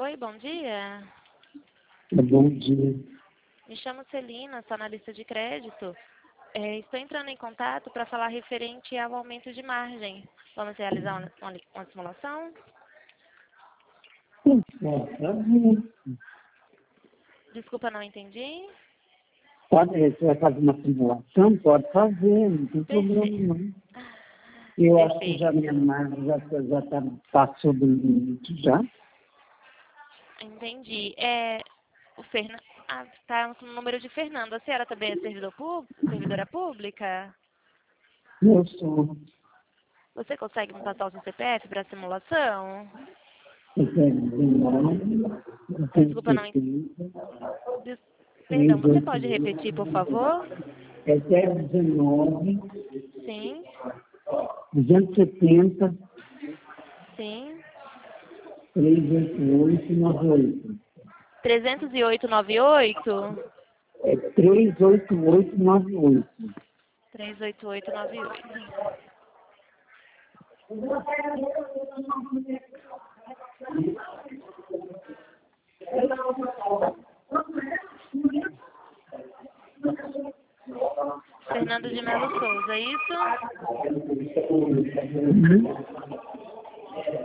Oi, bom dia. Bom dia. Me chamo Celina, sou analista de crédito. Estou entrando em contato para falar referente ao aumento de margem. Vamos realizar uma simulação? Pode fazer. Desculpa, não entendi. Você vai fazer uma simulação? Pode fazer, não tem problema Perfeito. não. Eu acho que Perfeito. já minha margem já passou do limite já. Entendi. O Fernando. Ah, está com o número de Fernando. A senhora também é servidora pública? Eu sou. Você consegue me passar o seu CPF para a simulação? Eu tenho 19, eu tenho Desculpa, não entendi. 70, Perdão, você 388. pode repetir, por favor? É 019, Sim, 270, sim. 388, 98. 30898? É 38898. 38898. Fernando de Melo Souza, é isso?